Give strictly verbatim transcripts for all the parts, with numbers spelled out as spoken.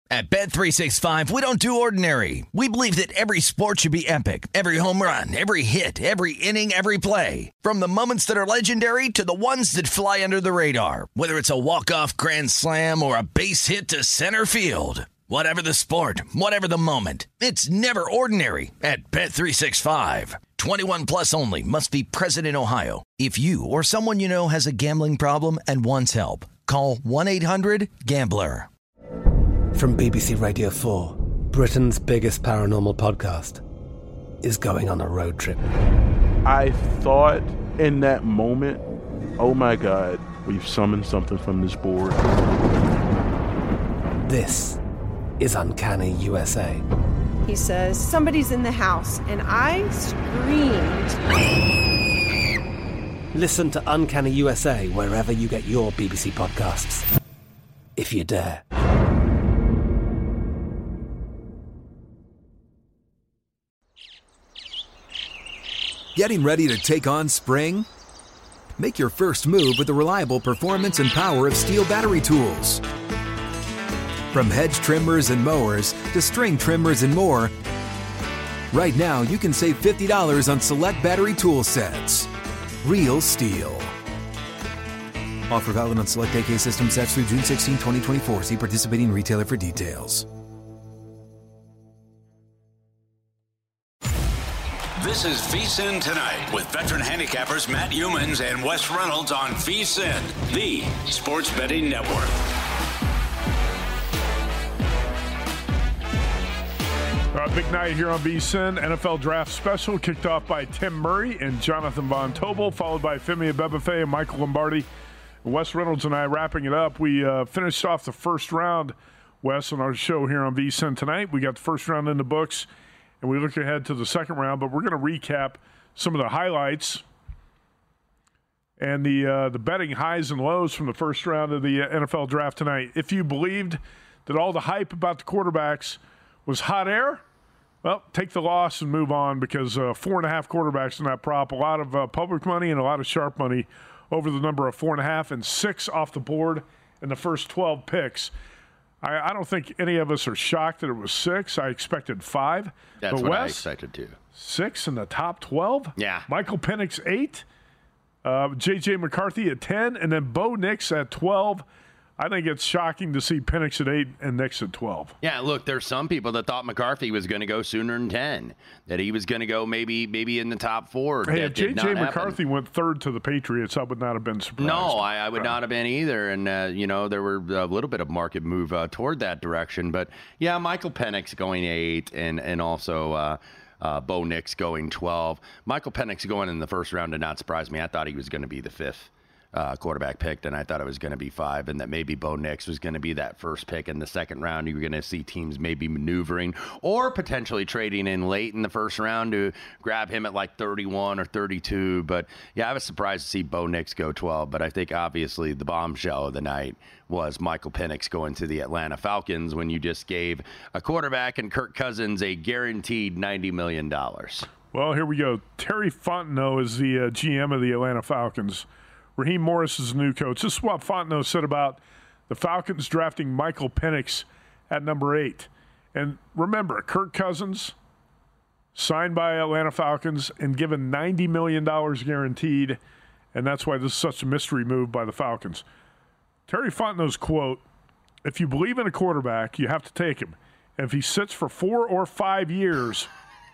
At Bet three sixty-five, we don't do ordinary. We believe that every sport should be epic. Every home run, every hit, every inning, every play. From the moments that are legendary to the ones that fly under the radar. Whether it's a walk-off grand slam or a base hit to center field. Whatever the sport, whatever the moment. It's never ordinary at Bet three sixty-five. twenty-one plus only. Must be present in Ohio. If you or someone you know has a gambling problem and wants help, call one eight hundred gambler. From B B C Radio four, Britain's biggest paranormal podcast is going on a road trip. I thought in that moment, oh my God, we've summoned something from this board. This is Uncanny U S A. He says, somebody's in the house, and I screamed. Listen to Uncanny U S A wherever you get your B B C podcasts, if you dare. Getting ready to take on spring? Make your first move with the reliable performance and power of Steel battery tools. From hedge trimmers and mowers to string trimmers and more, right now you can save fifty dollars on select battery tool sets. Real Steel. Offer valid on select A K system sets through June sixteenth, twenty twenty-four. See participating retailer for details. This is VSiN Tonight with veteran handicappers Matt Humans and Wes Reynolds on VSiN, the sports betting network. All right, big night here on VSiN. N F L Draft Special kicked off by Tim Murray and Jonathan Von Tobel, followed by Femi Abebefe and Michael Lombardi. Wes Reynolds and I wrapping it up. We uh, finished off the first round, Wes, on our show here on VSiN Tonight. We got the first round in the books, and we look ahead to the second round, but we're going to recap some of the highlights and the uh, the betting highs and lows from the first round of the N F L Draft tonight. If you believed that all the hype about the quarterbacks was hot air, well, take the loss and move on, because uh, four and a half quarterbacks in that prop, a lot of uh, public money and a lot of sharp money over the number of four and a half, and six off the board in the first twelve picks. I, I don't think any of us are shocked that it was six. I expected five. That's but what Wes, I expected too. Six in the top twelve? Yeah. Michael Penix, eight. Uh, J J. McCarthy at ten, and then Bo Nix at twelve. I think it's shocking to see Penix at eight and Nix at twelve. Yeah, look, there's some people that thought McCarthy was going to go sooner than ten, that he was going to go maybe maybe in the top four. Hey, that if J J. McCarthy happen. went third to the Patriots, I would not have been surprised. No, I, I would Right. not have been either. And, uh, you know, there were a little bit of market move uh, toward that direction. But, yeah, Michael Penix going eight, and, and also uh, uh, Bo Nix going twelve. Michael Penix going in the first round did not surprise me. I thought he was going to be the fifth Uh, quarterback picked, and I thought it was going to be five, and that maybe Bo Nix was going to be that first pick in the second round. You were going to see teams maybe maneuvering or potentially trading in late in the first round to grab him at like thirty-one or thirty-two. But yeah, I was surprised to see Bo Nix go twelve, but I think obviously the bombshell of the night was Michael Penix going to the Atlanta Falcons when you just gave a quarterback and Kirk Cousins a guaranteed ninety million dollars. Well, here we go. Terry Fontenot is the uh, G M of the Atlanta Falcons. Raheem Morris is the new coach. This is what Fontenot said about the Falcons drafting Michael Penix at number eight. And remember, Kirk Cousins signed by Atlanta Falcons and given ninety million dollars guaranteed, and that's why this is such a mystery move by the Falcons. Terry Fontenot's quote, "If you believe in a quarterback, you have to take him. And if he sits for four or five years,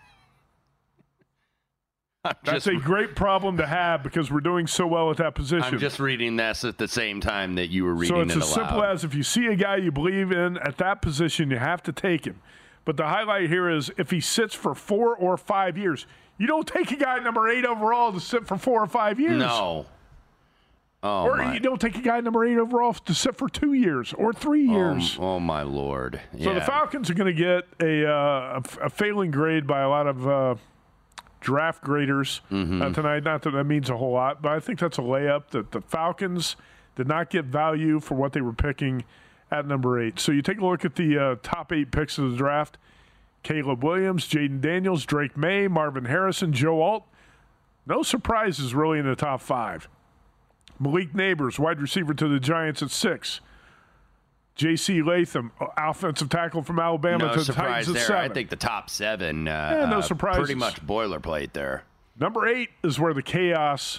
that's a great problem to have because we're doing so well at that position." I'm just reading this at the same time that you were reading so it's it as aloud. simple as if you see a guy you believe in at that position, you have to take him. But the highlight here is if he sits for four or five years. You don't take a guy number eight overall to sit for four or five years. No. Oh, or my. you don't take a guy number eight overall to sit for two years or three years. Oh, oh my Lord. So Yeah. the Falcons are going to get a, uh, a, a failing grade by a lot of uh, draft graders Mm-hmm. uh, tonight. Not that that means a whole lot, but I think that's a layup that the Falcons did not get value for what they were picking at number eight. So you take a look at the uh, top eight picks of the draft. Caleb Williams, Jaden Daniels, Drake May, Marvin Harrison, Joe Alt. No surprises really in the top five. Malik Neighbors, wide receiver to the Giants at six. J C Latham, offensive tackle from Alabama, No to the surprise Titans at there. seven. I think the top seven, uh, Yeah, no uh, surprises. pretty much boilerplate there. Number eight is where the chaos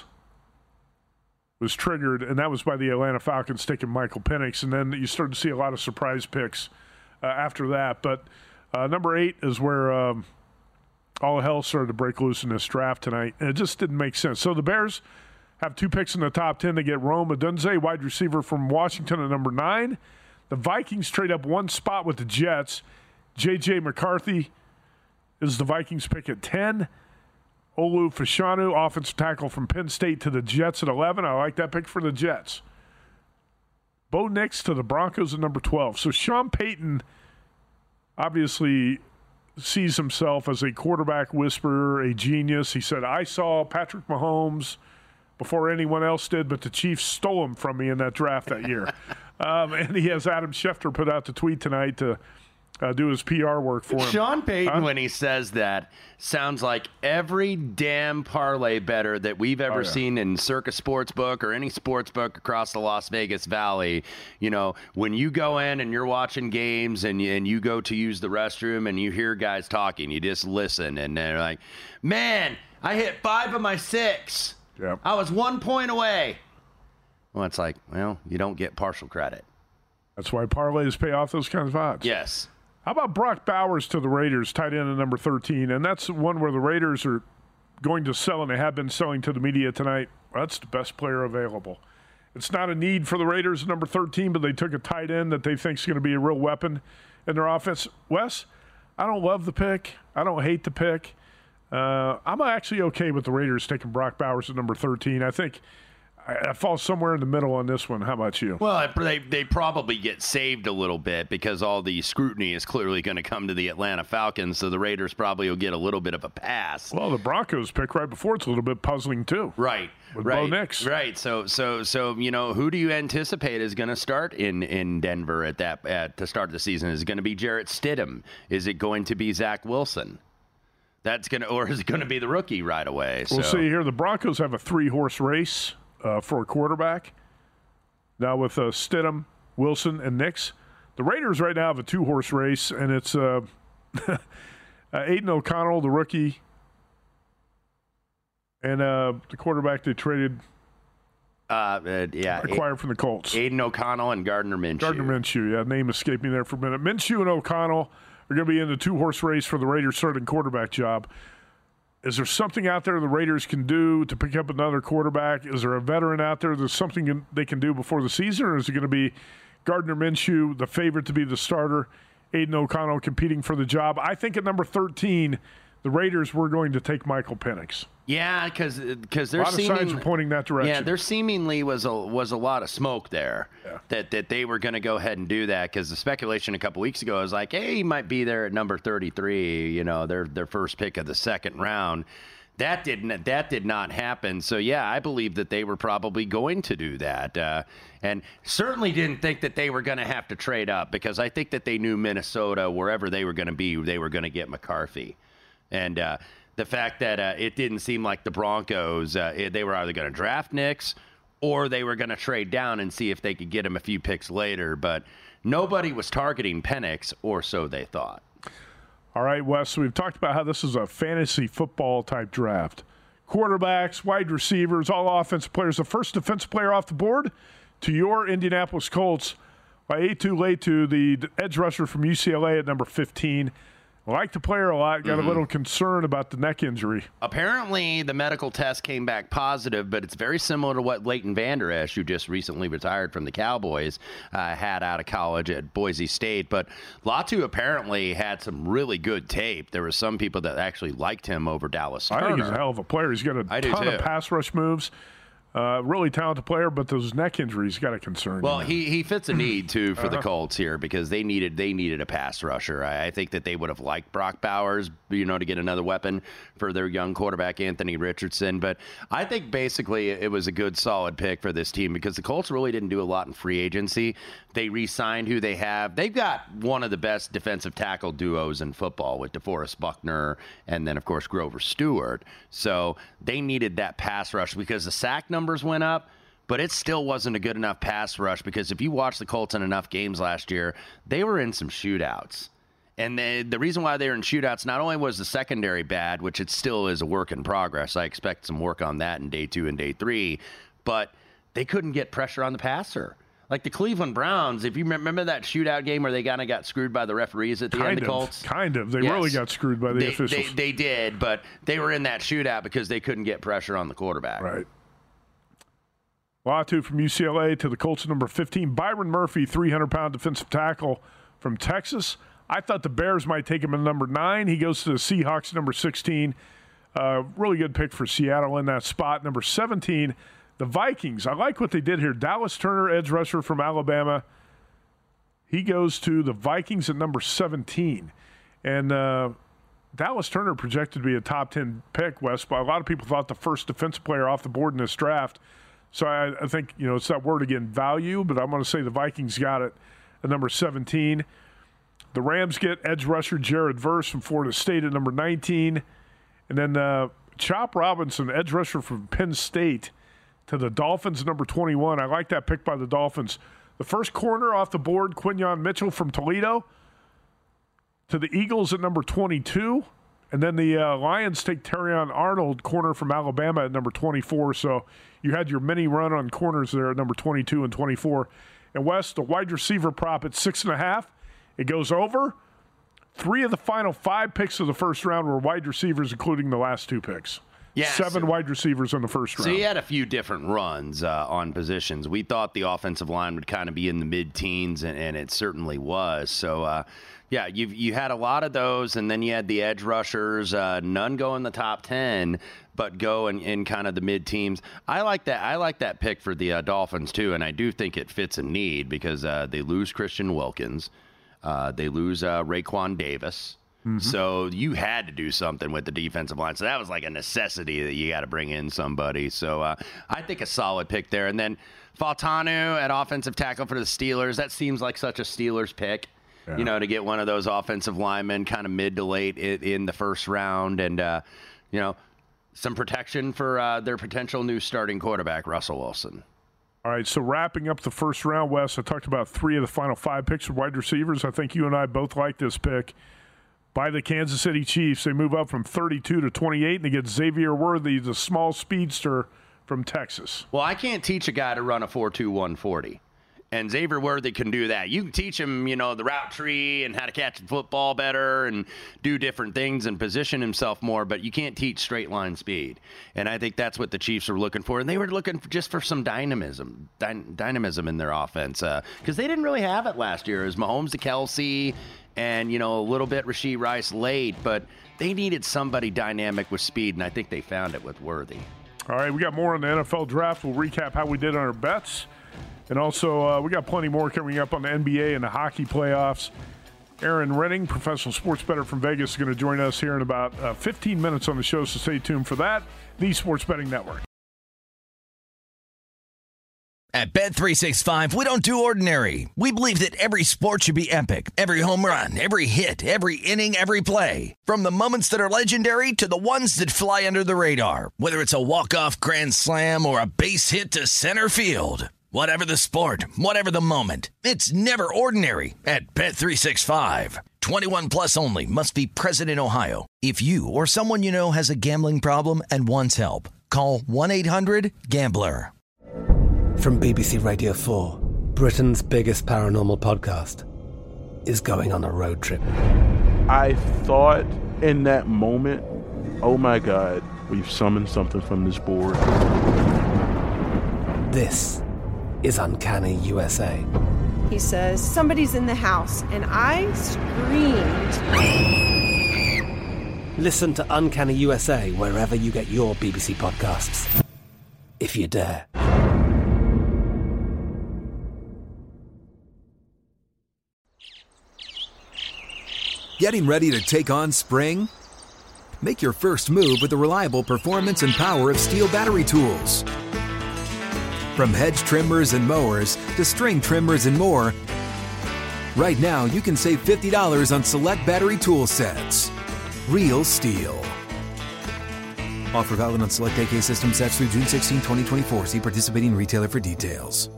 was triggered, and that was by the Atlanta Falcons taking Michael Penix. And then you started to see a lot of surprise picks uh, after that. But uh, number eight is where um, all hell started to break loose in this draft tonight. And it just didn't make sense. So the Bears have two picks in the top ten. They get Rome Odunze, wide receiver from Washington, at number nine. The Vikings trade up one spot with the Jets. J J. McCarthy is the Vikings pick at ten. Olu Fashanu, offensive tackle from Penn State, to the Jets at eleven. I like that pick for the Jets. Bo Nix to the Broncos at number twelve. So Sean Payton obviously sees himself as a quarterback whisperer, a genius. He said, I saw Patrick Mahomes before anyone else did, but the Chiefs stole him from me in that draft that year. um, and he has Adam Schefter put out the tweet tonight to uh, do his P R work for him. Sean Payton, huh? when he says that, sounds like every damn parlay bettor that we've ever Oh, yeah. seen in Circa Sportsbook or any sportsbook across the Las Vegas Valley. You know, when you go in and you're watching games and you, and you go to use the restroom and you hear guys talking, you just listen and they're like, man, I hit five of my six. Yep. I was one point away. Well, it's like, well, you don't get partial credit. That's why parlays pay off those kinds of odds. Yes. How about Brock Bowers to the Raiders, tight end at number thirteen? And that's one where the Raiders are going to sell, and they have been selling to the media tonight. Well, that's the best player available. It's not a need for the Raiders at number thirteen, but they took a tight end that they think is going to be a real weapon in their offense. Wes, I don't love the pick. I don't hate the pick. Uh, I'm actually okay with the Raiders taking Brock Bowers at number thirteen. I think I, I fall somewhere in the middle on this one. How about you? Well, they they probably get saved a little bit because all the scrutiny is clearly going to come to the Atlanta Falcons, so the Raiders probably will get a little bit of a pass. Well, the Broncos pick right before it's a little bit puzzling too. Right. With right, Bo Nix. Right. So so so you know, who do you anticipate is going to start in, in Denver at that at to start the season? Is it going to be Jarrett Stidham? Is it going to be Zach Wilson? That's gonna, or is it going to be the rookie right away? We'll so. see here. The Broncos have a three-horse race uh, for a quarterback. Now with uh, Stidham, Wilson, and Nix. The Raiders right now have a two-horse race, and it's uh, uh, Aiden O'Connell, the rookie, and uh, the quarterback they traded, Uh, uh, yeah, acquired from the Colts. Aiden O'Connell and Gardner Minshew. Gardner Minshew, yeah, name escaped me there for a minute. Minshew and O'Connell are going to be in the two-horse race for the Raiders' starting quarterback job. Is there something out there the Raiders can do to pick up another quarterback? Is there a veteran out there that's something they can do before the season, or is it going to be Gardner Minshew, the favorite to be the starter, Aiden O'Connell competing for the job? I think at number thirteen, the Raiders were going to take Michael Penix. Yeah, because because A there's lot of signs are pointing that direction. Yeah, there seemingly was a was a lot of smoke there Yeah. that that they were going to go ahead and do that, because the speculation a couple weeks ago was like, hey, he might be there at number thirty-three. You know, their their first pick of the second round. That didn't that did not happen. So yeah, I believe that they were probably going to do that, uh, and certainly didn't think that they were going to have to trade up, because I think that they knew Minnesota, wherever they were going to be, they were going to get McCarthy. And uh, the fact that uh, it didn't seem like the Broncos, uh, it, they were either going to draft Nix or they were going to trade down and see if they could get him a few picks later. But nobody was targeting Penix, or so they thought. All right, Wes, so we've talked about how this is a fantasy football type draft. Quarterbacks, wide receivers, all offensive players. The first defensive player off the board to your Indianapolis Colts by Atu Letu, the edge rusher from U C L A at number fifteen. I like the player a lot. Got Mm-hmm. a little concern about the neck injury. Apparently, the medical test came back positive, but it's very similar to what Leighton Vander Esch, who just recently retired from the Cowboys, uh, had out of college at Boise State. But Latu apparently had some really good tape. There were some people that actually liked him over Dallas Turner. I think he's a hell of a player. He's got a I do ton too. of pass rush moves. Uh, really talented player, but those neck injuries got a concern. Well, you know. he, he fits a need too for the Uh-huh. Colts here, because they needed they needed a pass rusher. I, I think that they would have liked Brock Bowers, you know, to get another weapon for their young quarterback Anthony Richardson. But I think basically it was a good solid pick for this team, because the Colts really didn't do a lot in free agency. They re-signed who they have. They've got one of the best defensive tackle duos in football with DeForest Buckner and then of course Grover Stewart. So they needed that pass rush because the sack numbers went up, but it still wasn't a good enough pass rush because if you watch the Colts in enough games last year, they were in some shootouts. And they, the reason why they were in shootouts, not only was the secondary bad, which it still is a work in progress. I expect some work on that in day two and day three, but they couldn't get pressure on the passer. Like the Cleveland Browns, if you remember that shootout game where they kind of got screwed by the referees at the kind end of the of, Colts? Kind of. They yes. really got screwed by the they, officials. They, they did, but they were in that shootout because they couldn't get pressure on the quarterback. Right. Latu from U C L A to the Colts number fifteen. Byron Murphy, three hundred pound defensive tackle from Texas. I thought the Bears might take him at number nine. He goes to the Seahawks, number sixteen. Uh, really good pick for Seattle in that spot. Number seventeen, the Vikings. I like what they did here. Dallas Turner, edge rusher from Alabama. He goes to the Vikings at number seventeen. And uh, Dallas Turner projected to be a top ten pick, Wes, but a lot of people thought the first defensive player off the board in this draft. So I, I think, you know, it's that word again, value, but I'm going to say the Vikings got it at number seventeen. The Rams get edge rusher Jared Verse from Florida State at number nineteen. And then uh, Chop Robinson, edge rusher from Penn State, to the Dolphins, number twenty-one. I like that pick by the Dolphins. The first corner off the board, Quinyon Mitchell from Toledo, to the Eagles at number twenty-two. And then the uh, Lions take Terrion Arnold, corner from Alabama, at number twenty-four. So you had your mini run on corners there at number twenty-two and twenty-four. And Wes, the wide receiver prop at six and a half. It goes over. Three of the final five picks of the first round were wide receivers, including the last two picks. Yeah, Seven so, wide receivers in the first round. So you had a few different runs uh, on positions. We thought the offensive line would kind of be in the mid-teens, and, and it certainly was. So, uh, yeah, you you had a lot of those, and then you had the edge rushers. Uh, none go in the top ten, but go in, in kind of the mid-teens. I like that. I like that pick for the uh, Dolphins too, and I do think it fits a need because uh, they lose Christian Wilkins. Uh, they lose uh, Raekwon Davis. Mm-hmm. So you had to do something with the defensive line. So that was like a necessity that you got to bring in somebody. So uh, I think a solid pick there. And then Fautanu at offensive tackle for the Steelers. That seems like such a Steelers pick, yeah. you know, to get one of those offensive linemen kind of mid to late in, in the first round. And, uh, you know, some protection for uh, their potential new starting quarterback, Russell Wilson. All right, so wrapping up the first round, Wes, I talked about three of the final five picks for wide receivers. I think you and I both like this pick by the Kansas City Chiefs. They move up from thirty-two to twenty-eight, and they get Xavier Worthy, the small speedster from Texas. Well, I can't teach a guy to run a four two one forty, and Xavier Worthy can do that. You can teach him, you know, the route tree and how to catch the football better and do different things and position himself more, but you can't teach straight line speed. And I think that's what the Chiefs are looking for. And they were looking for just for some dynamism, dy- dynamism in their offense because uh, they didn't really have it last year. It was Mahomes to Kelsey and, you know, a little bit Rashee Rice late, but they needed somebody dynamic with speed, and I think they found it with Worthy. All right, we got more on the N F L draft. We'll recap how we did on our bets. And also, uh, we got plenty more coming up on the N B A and the hockey playoffs. Aaron Renning, professional sports bettor from Vegas, is going to join us here in about uh, fifteen minutes on the show, so stay tuned for that. The Sports Betting Network. At Bet three sixty-five, we don't do ordinary. We believe that every sport should be epic. Every home run, every hit, every inning, every play. From the moments that are legendary to the ones that fly under the radar. Whether it's a walk-off grand slam or a base hit to center field. Whatever the sport, whatever the moment, it's never ordinary at Bet three sixty-five. twenty-one plus only. Must be present in Ohio. If you or someone you know has a gambling problem and wants help, call one eight hundred gambler. From B B C Radio four, Britain's biggest paranormal podcast is going on a road trip. I thought in that moment, oh my God, we've summoned something from this board. This is Uncanny U S A. He says, somebody's in the house, and I screamed. Listen to Uncanny U S A wherever you get your B B C podcasts, if you dare. Getting ready to take on spring? Make your first move with the reliable performance and power of Steel battery tools. From hedge trimmers and mowers to string trimmers and more, right now you can save fifty dollars on select battery tool sets. Real Steel. Offer valid on select A K system sets through June sixteenth, twenty twenty-four. See participating retailer for details.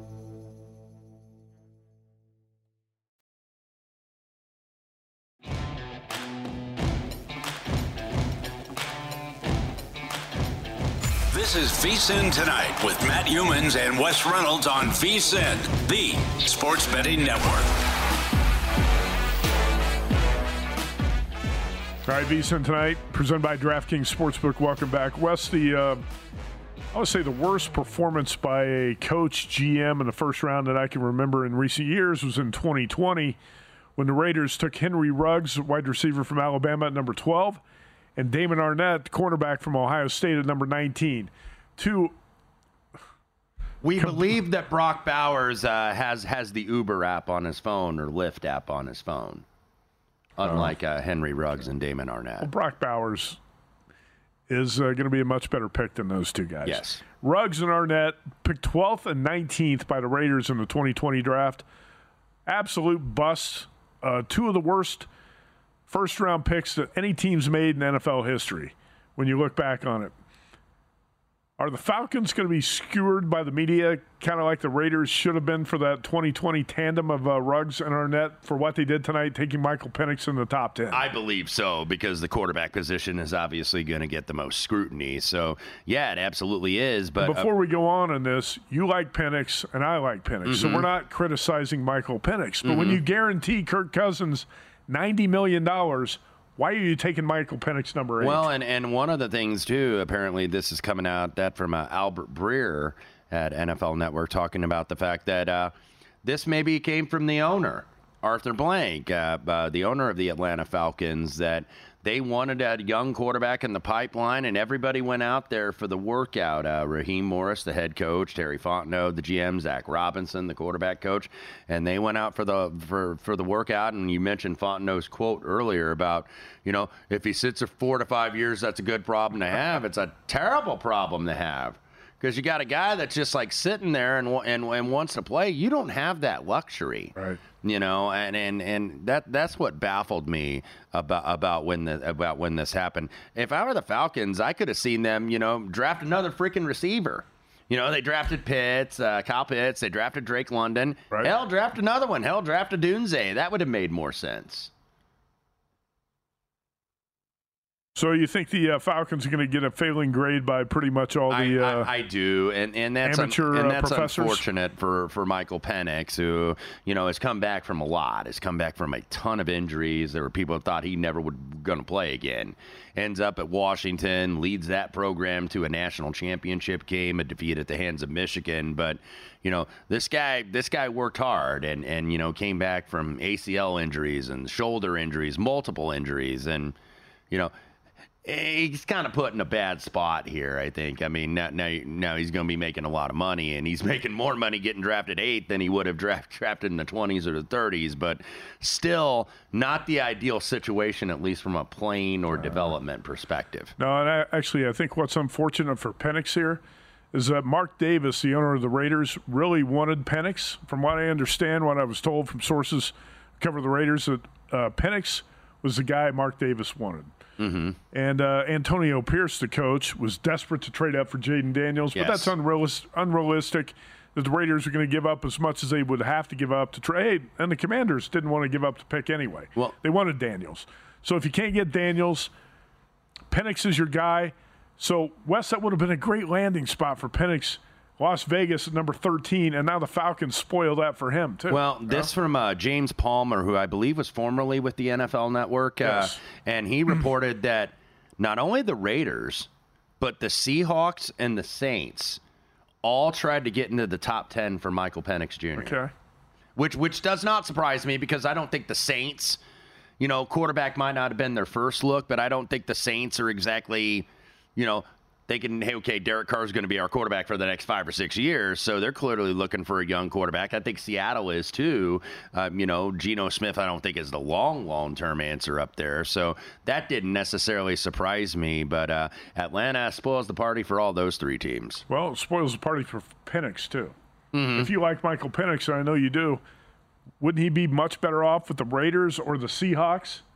This is VSiN Tonight with Matt Youmans and Wes Reynolds on VSiN, the Sports Betting Network. All right, VSiN Tonight, presented by DraftKings Sportsbook. Welcome back. Wes, the, uh, I would say the worst performance by a coach, G M in the first round that I can remember in recent years was in twenty twenty when the Raiders took Henry Ruggs, wide receiver from Alabama, at number twelve, and Damon Arnett, cornerback from Ohio State, at number nineteen. Two. We com- believe that Brock Bowers uh, has has the Uber app on his phone or Lyft app on his phone, unlike uh, Henry Ruggs and Damon Arnett. Well, Brock Bowers is uh, going to be a much better pick than those two guys. Yes. Ruggs and Arnett picked twelfth and nineteenth by the Raiders in the twenty twenty draft. Absolute busts. Uh, two of the worst first-round picks that any team's made in N F L history when you look back on it. Are the Falcons going to be skewered by the media, kind of like the Raiders should have been for that twenty twenty tandem of uh, Ruggs and Arnett for what they did tonight, taking Michael Penix in the top ten? I believe so, because the quarterback position is obviously going to get the most scrutiny. So, yeah, it absolutely is. But Before uh, we go on in this, you like Penix and I like Penix, mm-hmm. so we're not criticizing Michael Penix. But mm-hmm. when you guarantee Kirk Cousins ninety million dollars, why are you taking Michael Penix number eight? Well, and, and one of the things, too, apparently this is coming out that from uh, Albert Breer at N F L Network talking about the fact that uh, this maybe came from the owner, Arthur Blank, uh, uh, the owner of the Atlanta Falcons, that they wanted a young quarterback in the pipeline, and everybody went out there for the workout. Uh, Raheem Morris, the head coach, Terry Fontenot, the G M, Zach Robinson, the quarterback coach, and they went out for the for, for the workout. And you mentioned Fontenot's quote earlier about, you know, if he sits for four to five years, that's a good problem to have. It's a terrible problem to have. Because you got a guy that's just like sitting there and, and and wants to play. You don't have that luxury, right? You know, and, and, and that that's what baffled me about about when the about when this happened. If I were the Falcons, I could have seen them, you know, draft another freaking receiver. You know, they drafted Pitts, uh, Kyle Pitts. They drafted Drake London. Right. Hell, draft another one. Hell, draft a Dunze. That would have made more sense. So you think the uh, Falcons are going to get a failing grade by pretty much all the I, uh, I, I do, and and that's amateur un, and uh, that's professors? unfortunate for, for Michael Penix, who, you know, has come back from a lot. Has come back from a ton of injuries. There were people who thought he never would going to play again. Ends up at Washington, leads that program to a national championship game, a defeat at the hands of Michigan. But you know, this guy this guy worked hard and and you know came back from A C L injuries and shoulder injuries, multiple injuries, and you know. He's kind of put in a bad spot here, I think. I mean, now, now, now he's going to be making a lot of money, and he's making more money getting drafted eighth than he would have draft, drafted in the twenties or the thirties, but still not the ideal situation, at least from a playing or development perspective. No, and I, actually, I think what's unfortunate for Penix here is that Mark Davis, the owner of the Raiders, really wanted Penix. From what I understand, what I was told from sources who cover the Raiders, that uh, Penix was the guy Mark Davis wanted. Mm-hmm. And uh, Antonio Pierce, the coach, was desperate to trade up for Jaden Daniels, yes. but that's unrealis- unrealistic that the Raiders are going to give up as much as they would have to give up to trade. And the Commanders didn't want to give up the pick anyway. Well, they wanted Daniels. So if you can't get Daniels, Penix is your guy. So, Wes, that would have been a great landing spot for Penix. Las Vegas at number thirteen, and now the Falcons spoil that for him, too. Well, this yeah. from uh, James Palmer, who I believe was formerly with the N F L Network, yes. uh, and he reported that not only the Raiders, but the Seahawks and the Saints all tried to get into the top ten for Michael Penix Junior Okay. Which, which does not surprise me, because I don't think the Saints, you know, quarterback might not have been their first look, but I don't think the Saints are exactly, you know, thinking, hey, okay, Derek Carr is going to be our quarterback for the next five or six years. So they're clearly looking for a young quarterback. I think Seattle is too. Um, you know, Geno Smith, I don't think is the long, long-term answer up there. So that didn't necessarily surprise me. But uh, Atlanta spoils the party for all those three teams. Well, it spoils the party for Penix, too. Mm-hmm. If you like Michael Penix, and I know you do, wouldn't he be much better off with the Raiders or the Seahawks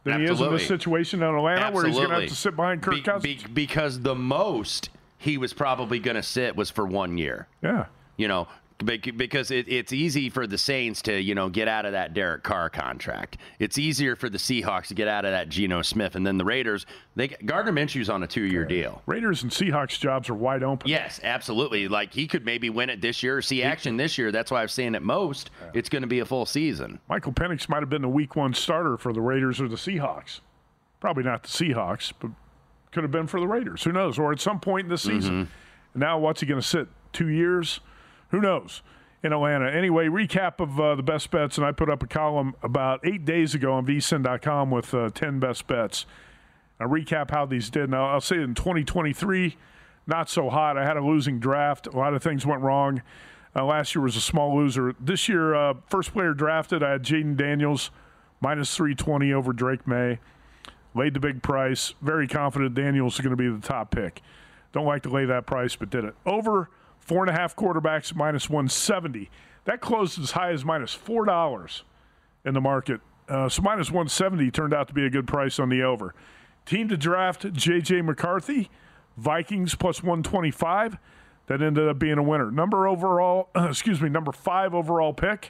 than Absolutely. he is in this situation in Atlanta, Absolutely. where he's going to have to sit behind Kirk be, Cousins? Be, because the most he was probably going to sit was for one year. Yeah. You know, because it, it's easy for the Saints to, you know, get out of that Derek Carr contract. It's easier for the Seahawks to get out of that Geno Smith. And then the Raiders, they Gardner Minshew's on a two-year deal. Raiders and Seahawks jobs are wide open. Yes, absolutely. Like, he could maybe win it this year or see action this year. That's why I'm saying at most it's going to be a full season. Michael Penix might have been the week one starter for the Raiders or the Seahawks. Probably not the Seahawks, but could have been for the Raiders. Who knows? Or at some point in the season. Mm-hmm. Now what's he going to sit? Two years? Who knows? In Atlanta. Anyway, recap of uh, the best bets, and I put up a column about eight days ago on V S I N dot com with uh, ten best bets. I recap how these did. Now, I'll say in twenty twenty-three, not so hot. I had a losing draft. A lot of things went wrong. Uh, last year was a small loser. This year, uh, first player drafted, I had Jaden Daniels, minus three twenty over Drake May. Laid the big price. Very confident Daniels is going to be the top pick. Don't like to lay that price, but did it. Over four and a half quarterbacks, minus one seventy. That closed as high as minus four dollars in the market. Uh, so minus one seventy turned out to be a good price on the over. Team to draft, J J McCarthy, Vikings plus one twenty-five. That ended up being a winner. Number overall, excuse me, number five overall pick,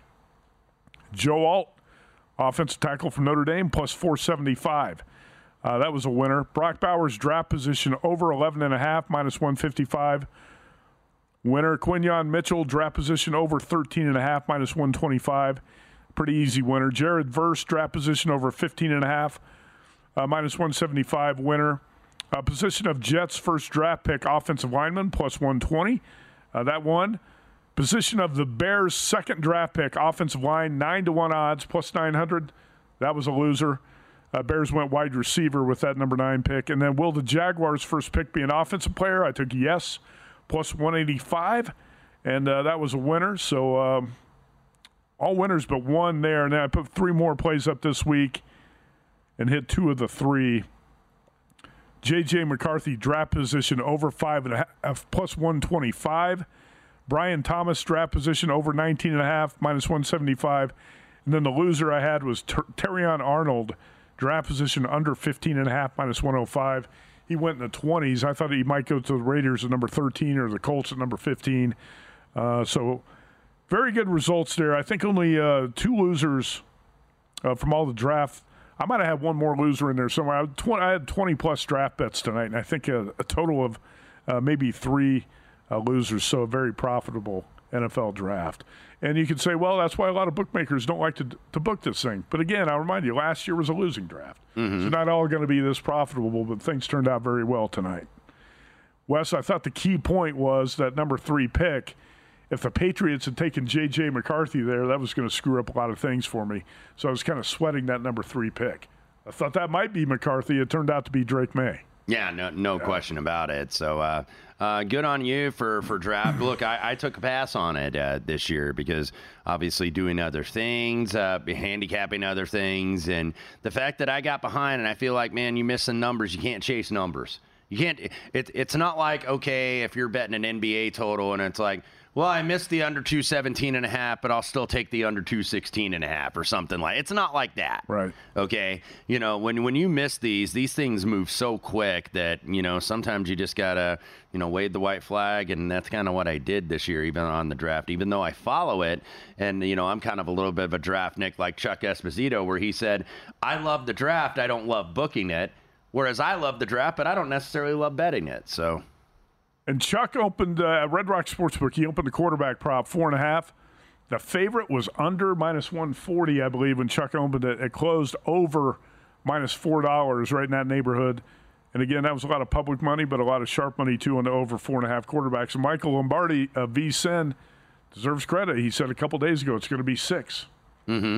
Joe Alt, offensive tackle from Notre Dame, plus four seventy-five. Uh, that was a winner. Brock Bowers draft position over eleven and a half, minus one fifty-five. Winner. Quinyon Mitchell draft position over thirteen and a half, minus one twenty-five. Pretty easy winner. Jared Verse draft position over fifteen and a half, uh, minus one seventy-five. Winner. Uh, position of Jets first draft pick, offensive lineman, plus one twenty. Uh, that one. Position of the Bears second draft pick, offensive line, nine to one odds, plus nine hundred. That was a loser. Uh, Bears went wide receiver with that number nine pick. And then will the Jaguars first pick be an offensive player? I took yes, plus one eighty-five. And uh, that was a winner. So um, all winners but one there. And then I put three more plays up this week and hit two of the three. J J McCarthy draft position over five and a half, plus one twenty-five. Brian Thomas draft position over nineteen and a half, minus one seventy-five. And then the loser I had was Ter- Terrion Arnold, draft position under fifteen and a half, minus one oh five. He went in the twenties. I thought he might go to the Raiders at number thirteen or the Colts at number fifteen. Uh, so very good results there. I think only uh, two losers uh, from all the draft. I might have had one more loser in there somewhere. I had twenty, I had twenty plus draft bets tonight, and I think a, a total of uh, maybe three uh, losers. So a very profitable N F L draft. And you could say, well, that's why a lot of bookmakers don't like to to book this thing. But again, I'll remind you, last year was a losing draft. Mm-hmm. So not all going to be this profitable, but things turned out very well tonight. Wes, I thought the key point was that number three pick. If the Patriots had taken J J McCarthy there, that was going to screw up a lot of things for me. So I was kind of sweating that number three pick. I thought that might be McCarthy. It turned out to be Drake May. Yeah, no, no yeah. question about it. So uh, uh, good on you for, for draft. Look, I, I took a pass on it uh, this year because obviously doing other things, uh, handicapping other things, and the fact that I got behind and I feel like, man, you miss some numbers. You can't chase numbers. You can't. It, it's not like, okay, if you're betting an N B A total and it's like, well, I missed the under two seventeen and a half, but I'll still take the under two sixteen and a half or something like. It's not like that. Right. Okay. You know, when when you miss these, these things move so quick that, you know, sometimes you just got to, you know, wave the white flag. And that's kind of what I did this year, even on the draft, even though I follow it. And, you know, I'm kind of a little bit of a draft Nick like Chuck Esposito, where he said, I love the draft. I don't love booking it. Whereas I love the draft, but I don't necessarily love betting it. So. And Chuck opened uh, Red Rock Sportsbook. He opened the quarterback prop four and a half. The favorite was under minus one forty, I believe, when Chuck opened it. It closed over minus four dollars, right in that neighborhood. And again, that was a lot of public money, but a lot of sharp money too on the over four and a half quarterbacks. And Michael Lombardi of V S I N deserves credit. He said a couple days ago it's going to be six. Mm-hmm.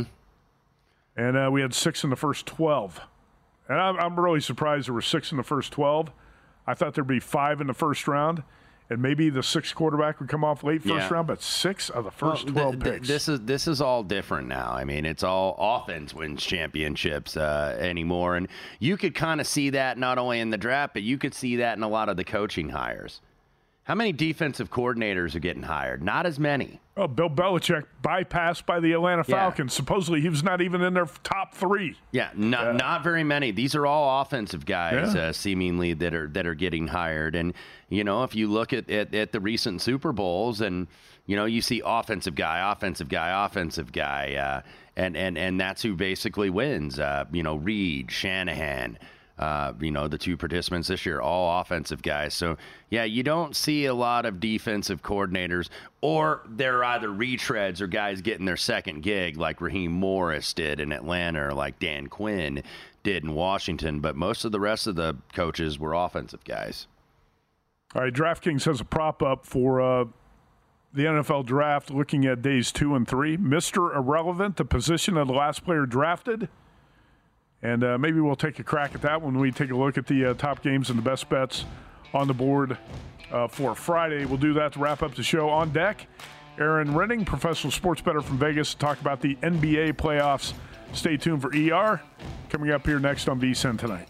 And uh, we had six in the first twelve. And I'm, I'm really surprised there were six in the first twelve. I thought there'd be five in the first round, and maybe the sixth quarterback would come off late first yeah. round, but six of the first well, twelve th- th- picks. This is this is all different now. I mean, it's all offense wins championships uh, anymore, and you could kind of see that not only in the draft, but you could see that in a lot of the coaching hires. How many defensive coordinators are getting hired? Not as many. Oh, Bill Belichick bypassed by the Atlanta Falcons. Yeah. Supposedly he was not even in their top three. Yeah, not, uh, not very many. These are all offensive guys, yeah. uh, seemingly, that are that are getting hired. And, you know, if you look at, at, at the recent Super Bowls and, you know, you see offensive guy, offensive guy, offensive guy, uh, and, and, and that's who basically wins. Uh, you know, Reed, Shanahan. Uh, you know, the two participants this year, all offensive guys. So, yeah, you don't see a lot of defensive coordinators, or they're either retreads or guys getting their second gig like Raheem Morris did in Atlanta or like Dan Quinn did in Washington. But most of the rest of the coaches were offensive guys. All right, DraftKings has a prop up for uh, the N F L draft looking at days two and three. Mister Irrelevant, the position of the last player drafted. And uh, maybe we'll take a crack at that when we take a look at the uh, top games and the best bets on the board uh, for Friday. We'll do that to wrap up the show. On deck, Aaron Renning, professional sports bettor from Vegas, to talk about the N B A playoffs. Stay tuned for E R. Coming up here next on VSiN Tonight.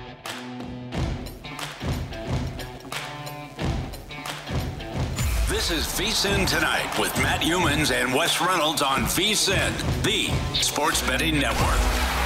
This is VSiN Tonight with Matt Youmans and Wes Reynolds on VSiN, the Sports Betting Network.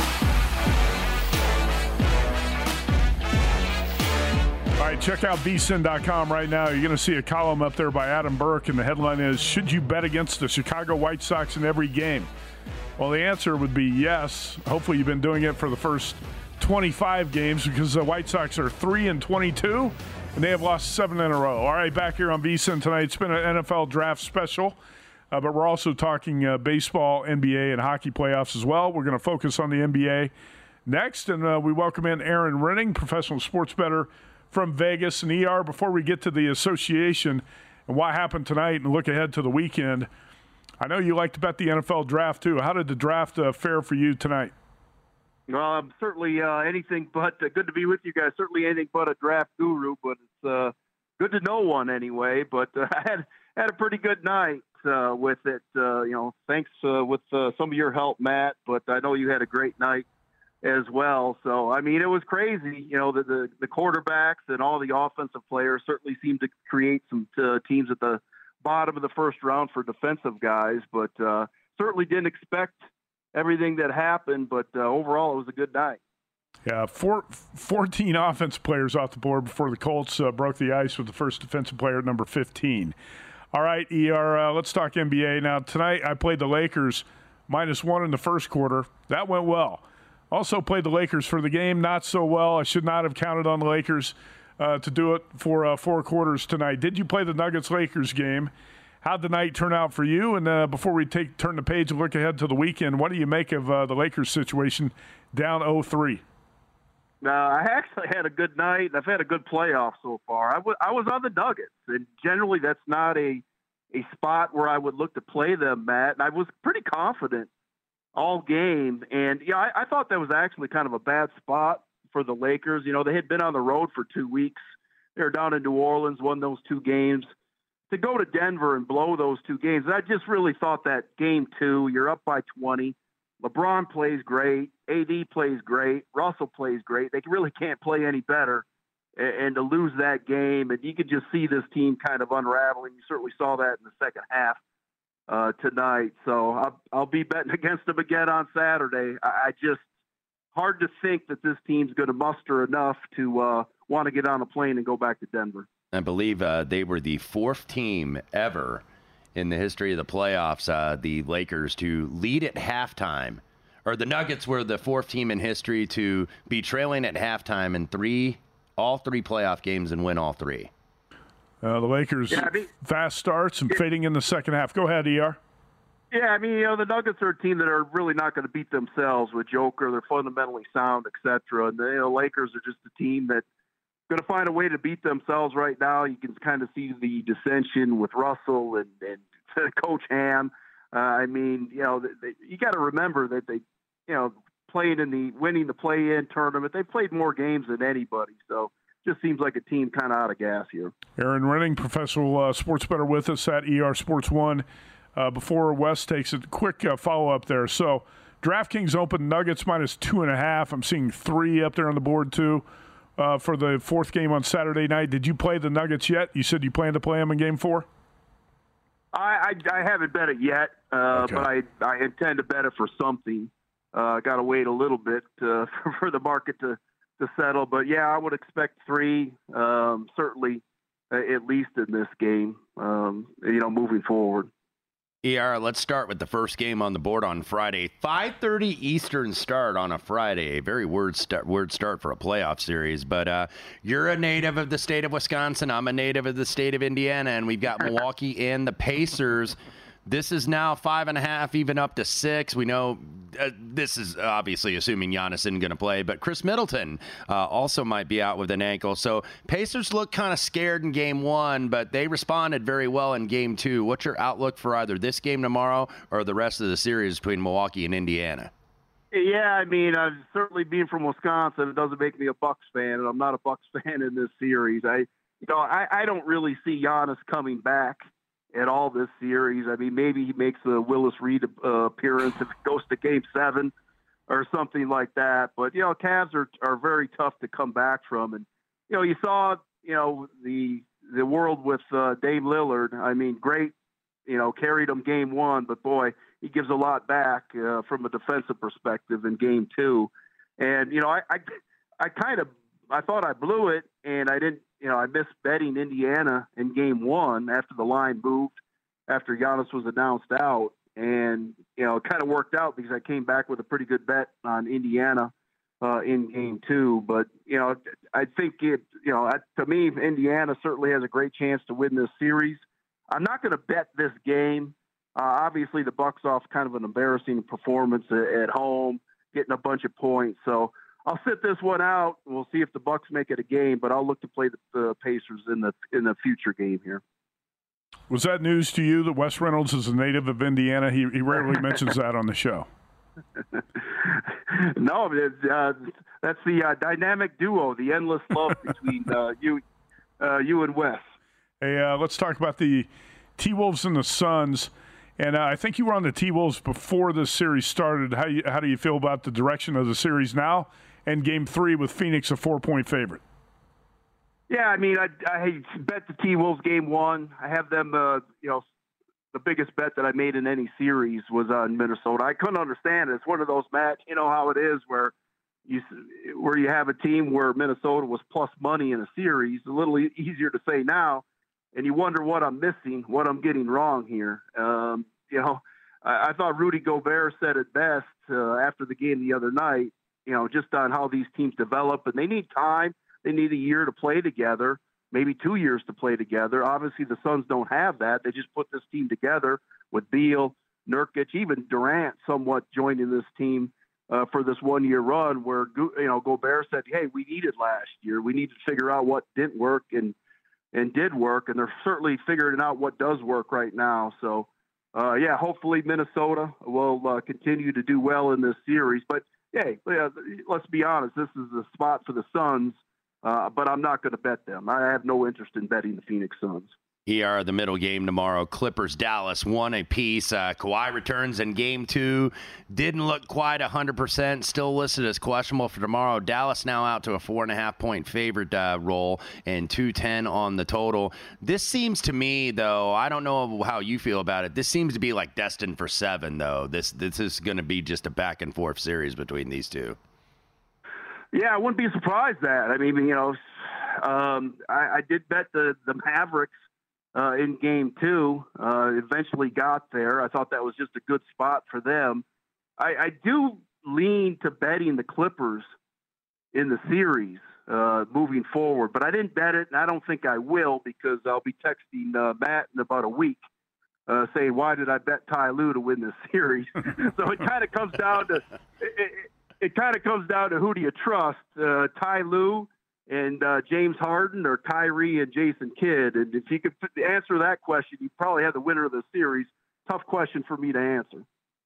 All right, check out V S I N dot com right now. You're going to see a column up there by Adam Burke, and the headline is, should you bet against the Chicago White Sox in every game? Well, the answer would be yes. Hopefully you've been doing it for the first twenty-five games, because the White Sox are three and twenty-two, and they have lost seven in a row. All right, back here on V S I N Tonight. It's been an N F L draft special, uh, but we're also talking uh, baseball, N B A, and hockey playoffs as well. We're going to focus on the N B A next, and uh, we welcome in Aaron Renning, professional sports bettor from Vegas and E R. Before we get to the association and what happened tonight and look ahead to the weekend, I know you like to bet the N F L draft too. How did the draft uh, fare for you tonight? Well, I'm certainly uh, anything but uh, good to be with you guys. Certainly anything but a draft guru, but it's uh, good to know one anyway. But uh, I had had a pretty good night uh, with it. Uh, you know, thanks uh, with uh, some of your help, Matt. But I know you had a great night as well. So, I mean, it was crazy. You know, the, the, the quarterbacks and all the offensive players certainly seemed to create some uh, teams at the bottom of the first round for defensive guys, but uh, certainly didn't expect everything that happened. But uh, overall, it was a good night. Yeah, four, fourteen offensive players off the board before the Colts uh, broke the ice with the first defensive player at number fifteen. All right, E R, uh, let's talk N B A. Now, tonight I played the Lakers minus one in the first quarter. That went well. Also played the Lakers for the game, not so well. I should not have counted on the Lakers uh, to do it for uh, four quarters tonight. Did you play the Nuggets-Lakers game? How'd the night turn out for you? And uh, before we take turn the page and look ahead to the weekend, what do you make of uh, the Lakers situation down oh three? Uh, I actually had a good night, and I've had a good playoff so far. I, w- I was on the Nuggets, and generally that's not a, a spot where I would look to play them, Matt. And I was pretty confident all game. And, yeah, I, I thought that was actually kind of a bad spot for the Lakers. You know, they had been on the road for two weeks. They were down in New Orleans, won those two games. To go to Denver and blow those two games, I just really thought that game two, you're up by twenty. LeBron plays great. A D plays great. Russell plays great. They really can't play any better. And, and to lose that game, and you could just see this team kind of unraveling. You certainly saw that in the second half uh, tonight. So I'll, I'll be betting against them again on Saturday. I, I just hard to think that this team's going to muster enough to uh, want to get on a plane and go back to Denver. I believe uh, they were the fourth team ever in the history of the playoffs, uh, the Lakers, to lead at halftime. Or the Nuggets were the fourth team in history to be trailing at halftime in three, all three playoff games and win all three. Uh, the Lakers, yeah, I mean, fast starts and yeah. fading in the second half. Go ahead, E R. Yeah, I mean, you know, the Nuggets are a team that are really not going to beat themselves with Joker. They're fundamentally sound, et cetera. And the you know, Lakers are just a team that going to find a way to beat themselves right now. You can kind of see the dissension with Russell and, and Coach Ham. Uh, I mean, you know, they, they, you got to remember that they, you know, playing in the winning the play-in tournament, they played more games than anybody. So just seems like a team kind of out of gas here. Aaron Renning, professional uh, sports bettor with us at E R Sports One. Uh, before Wes takes a quick uh, follow-up there. So DraftKings open Nuggets minus two and a half. I'm seeing three up there on the board too. uh, for the fourth game on Saturday night. Did you play the Nuggets yet? You said you plan to play them in Game Four. I, I, I haven't bet it yet, uh, Okay. but I, I intend to bet it for something. I uh, got to wait a little bit uh, for the market to, to settle. But, yeah, I would expect three, um, certainly uh, at least in this game, um, you know, moving forward. E R, let's start with the first game on the board on Friday. five thirty Eastern start on a Friday. A very weird start, weird start for a playoff series. But uh, you're a native of the state of Wisconsin. I'm a native of the state of Indiana. And we've got Milwaukee and the Pacers. This is now five and a half, even up to six. We know uh, this is obviously assuming Giannis isn't going to play, but Chris Middleton uh, also might be out with an ankle. So Pacers look kind of scared in game one, but they responded very well in game two. What's your outlook for either this game tomorrow or the rest of the series between Milwaukee and Indiana? Yeah, I mean, uh, certainly being from Wisconsin, it doesn't make me a Bucks fan, and I'm not a Bucks fan in this series. I, you know, I, I don't really see Giannis coming back at all this series. I mean, maybe he makes a Willis Reed uh, appearance if it goes to Game Seven or something like that. But you know, Cavs are are very tough to come back from, and you know, you saw you know the the world with uh, Dame Lillard. I mean, great, you know, carried him Game One, but boy, he gives a lot back uh, from a defensive perspective in Game Two. And you know, I I, I kind of I thought I blew it, and I didn't. You know, I missed betting Indiana in Game One after the line moved, after Giannis was announced out, and you know, it kind of worked out because I came back with a pretty good bet on Indiana uh, in Game Two. But you know, I think it. You know, to me, Indiana certainly has a great chance to win this series. I'm not going to bet this game. Uh, obviously, the Bucks off kind of an embarrassing performance at home, getting a bunch of points. So I'll sit this one out. We'll see if the Bucks make it a game, but I'll look to play the, the Pacers in the in the future game here. Was that news to you that Wes Reynolds is a native of Indiana? He he rarely mentions that on the show. No, it's, uh, that's the uh, dynamic duo, the endless love between uh, you uh, you and Wes. Hey, uh, let's talk about the T-Wolves and the Suns. And uh, I think you were on the T-Wolves before this series started. How you, how do you feel about the direction of the series now? And Game Three with Phoenix a four-point favorite. Yeah, I mean, I, I bet the T-Wolves Game One. I have them. Uh, you know, the biggest bet that I made in any series was on Minnesota. I couldn't understand it. It's one of those match. You know how it is where you where you have a team where Minnesota was plus money in a series. A little e- easier to say now, and you wonder what I'm missing, what I'm getting wrong here. Um, you know, I, I thought Rudy Gobert said it best uh, after the game the other night. You know, just on how these teams develop, and they need time. They need a year to play together, maybe two years to play together. Obviously, the Suns don't have that. They just put this team together with Beal, Nurkic, even Durant somewhat joining this team uh, for this one-year run where, you know, Gobert said, hey, we needed last year. We need to figure out what didn't work and and did work, and they're certainly figuring out what does work right now. So, uh, yeah, hopefully Minnesota will uh, continue to do well in this series. But, hey, let's be honest, this is a spot for the Suns, uh, but I'm not going to bet them. I have no interest in betting the Phoenix Suns. E R, the middle game tomorrow. Clippers, Dallas, one apiece. Uh, Kawhi returns in game two. Didn't look quite one hundred percent. Still listed as questionable for tomorrow. Dallas now out to a four and a half point favorite uh, roll and two ten on the total. This seems to me, though, I don't know how you feel about it. This seems to be like destined for seven, though. This this is going to be just a back and forth series between these two. Yeah, I wouldn't be surprised that. I mean, you know, um, I, I did bet the, the Mavericks Uh, in game two, uh, eventually got there. I thought that was just a good spot for them. I, I do lean to betting the Clippers in the series uh, moving forward, but I didn't bet it, and I don't think I will because I'll be texting uh, Matt in about a week uh, saying, why did I bet Ty Lue to win this series? So it kind of comes down to it, it kind of comes down to who do you trust, uh, Ty Lue and uh, James Harden or Kyrie and Jason Kidd. And if you could answer that question, you probably have the winner of the series. Tough question for me to answer.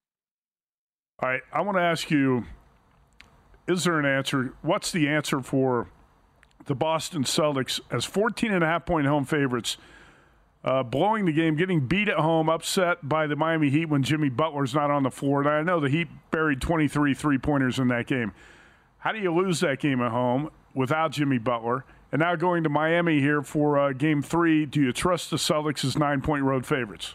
All right, I want to ask you, is there an answer? What's the answer for the Boston Celtics as fourteen and a half point home favorites, uh, blowing the game, getting beat at home, upset by the Miami Heat when Jimmy Butler's not on the floor? And I know the Heat buried twenty-three three-pointers in that game. How do you lose that game at home without Jimmy Butler? And now going to Miami here for uh, game three, do you trust the Celtics as nine-point road favorites?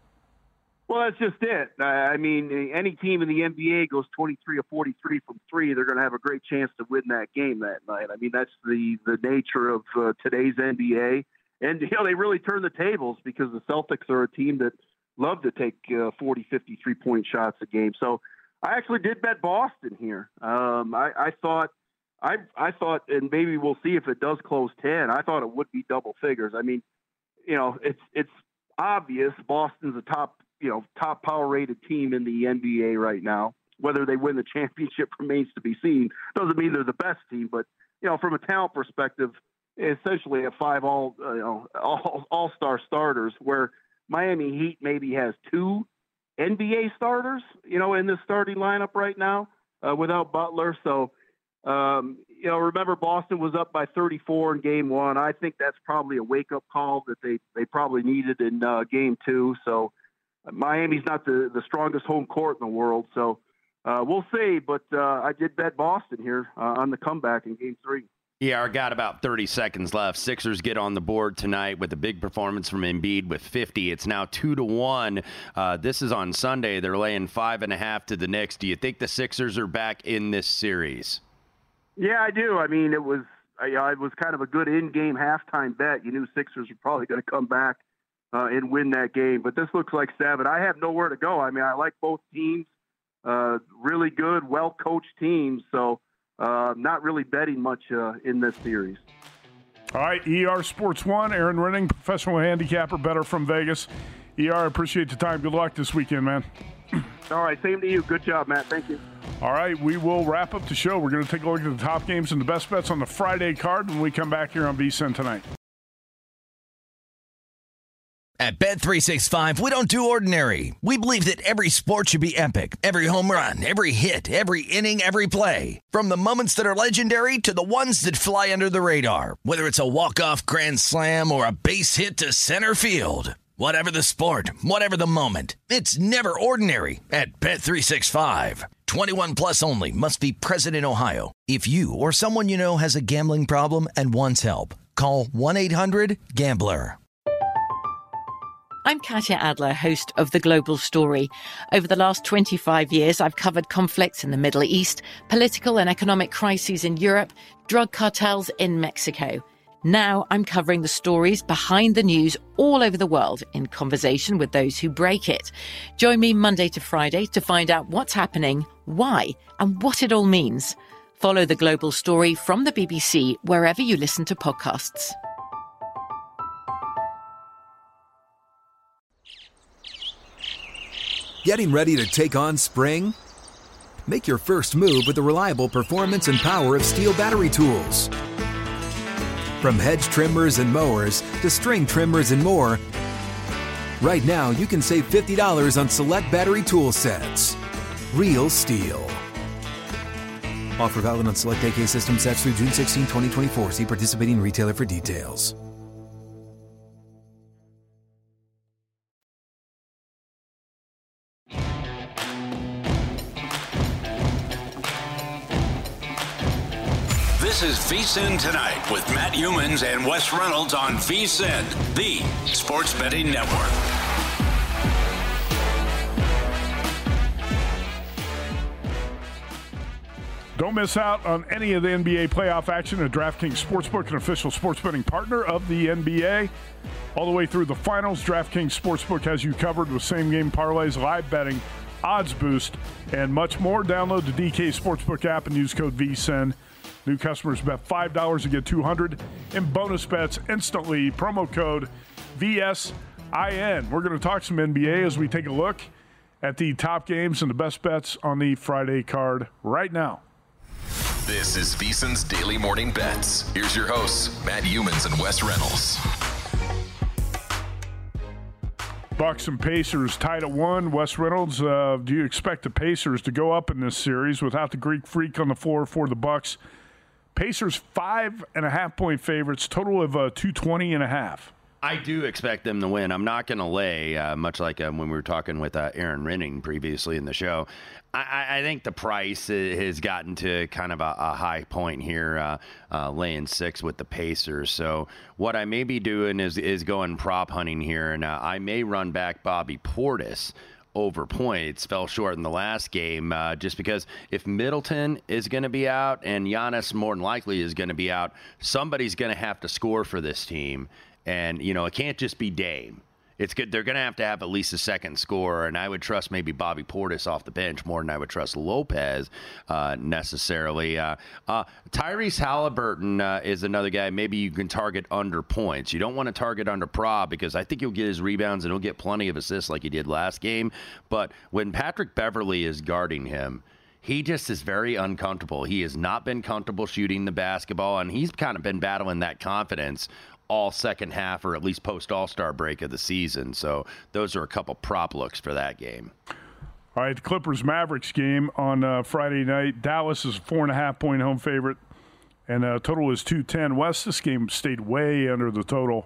Well, that's just it. I mean, any team in the N B A goes twenty-three or forty-three from three, they're going to have a great chance to win that game that night. I mean, that's the, the nature of uh, today's N B A. And, you know, they really turn the tables because the Celtics are a team that love to take uh, forty, fifty three-point shots a game. So I actually did bet Boston here. Um, I, I thought, I, I thought, and maybe we'll see if it does close ten, I thought it would be double figures. I mean, you know, it's it's obvious Boston's a top, you know, top power-rated team in the N B A right now. Whether they win the championship remains to be seen. Doesn't mean they're the best team, but, you know, from a talent perspective, essentially a five all, uh, you know, all all-star starters, where Miami Heat maybe has two N B A starters, you know, in the starting lineup right now uh, without Butler. So, um, you know, remember Boston was up by thirty-four in game one. I think that's probably a wake-up call that they, they probably needed in uh, game two. So uh, Miami's not the, the strongest home court in the world. So uh, we'll see. But uh, I did bet Boston here uh, on the comeback in game three. Yeah, I got about thirty seconds left. Sixers get on the board tonight with a big performance from Embiid with fifty. It's now two to one. Uh, this is on Sunday. They're laying five and a half to the Knicks. Do you think the Sixers are back in this series? Yeah, I do. I mean, it was I, it was kind of a good in-game halftime bet. You knew Sixers were probably going to come back uh, and win that game. But this looks like seven. I have nowhere to go. I mean, I like both teams. Uh, really good, well-coached teams. So uh, not really betting much uh, in this series. All right, E R Sports One, Aaron Renning, professional handicapper, better from Vegas. E R, I appreciate the time. Good luck this weekend, man. All right, same to you. Good job, Matt. Thank you. All right, we will wrap up the show. We're going to take a look at the top games and the best bets on the Friday card when we come back here on V S I N tonight. At Bet three sixty-five, we don't do ordinary. We believe that every sport should be epic. Every home run, every hit, every inning, every play. From the moments that are legendary to the ones that fly under the radar. Whether it's a walk-off grand slam or a base hit to center field. Whatever the sport, whatever the moment, it's never ordinary at Bet three sixty-five. twenty-one plus only. Must be present in Ohio. If you or someone you know has a gambling problem and wants help, call one eight hundred gambler. I'm Katya Adler, host of The Global Story. Over the last twenty-five years, I've covered conflicts in the Middle East, political and economic crises in Europe, drug cartels in Mexico. Now I'm covering the stories behind the news all over the world in conversation with those who break it. Join me Monday to Friday to find out what's happening, why, and what it all means. Follow The Global Story from the B B C wherever you listen to podcasts. Getting ready to take on spring? Make your first move with the reliable performance and power of Steel battery tools. From hedge trimmers and mowers to string trimmers and more, right now you can save fifty dollars on select battery tool sets. Real Steel. Offer valid on select A K system sets through June sixteenth, twenty twenty-four. See participating retailer for details. This is V S I N Tonight with Matt Youmans and Wes Reynolds on V S I N, the Sports Betting Network. Don't miss out on any of the N B A playoff action at DraftKings Sportsbook, an official sports betting partner of the N B A. All the way through the finals, DraftKings Sportsbook has you covered with same-game parlays, live betting, odds boost, and much more. Download the D K Sportsbook app and use code V S I N. New customers bet five dollars and get two hundred dollars in bonus bets instantly. Promo code V S I N. We're going to talk some N B A as we take a look at the top games and the best bets on the Friday card right now. This is V S I N's Daily Morning Bets. Here's your hosts, Matt Youmans and Wes Reynolds. Bucks and Pacers tied at one. Wes Reynolds, uh, do you expect the Pacers to go up in this series without the Greek Freak on the floor for the Bucks? Pacers five and a half point favorites, total of uh, two twenty and a half. I do expect them to win. I'm not going to lay, uh, much like uh, when we were talking with uh, Aaron Renning previously in the show. I, I think the price has gotten to kind of a, a high point here, uh, uh, laying six with the Pacers. So what I may be doing is is going prop hunting here, and uh, I may run back Bobby Portis over points. Fell short in the last game uh, just because if Middleton is going to be out and Giannis more than likely is going to be out, somebody's going to have to score for this team. And, you know, it can't just be Dame. It's good. They're going to have to have at least a second scorer, and I would trust maybe Bobby Portis off the bench more than I would trust Lopez uh, necessarily. Uh, uh, Tyrese Halliburton uh, is another guy maybe you can target under points. You don't want to target under prop because I think he'll get his rebounds and he'll get plenty of assists like he did last game. But when Patrick Beverley is guarding him, he just is very uncomfortable. He has not been comfortable shooting the basketball, and he's kind of been battling that confidence all second half or at least post All-Star break of the season. So those are a couple prop looks for that game. All right, the Clippers-Mavericks game on uh, Friday night. Dallas is a four and a half point home favorite, and uh, total is two ten. West, this game stayed way under the total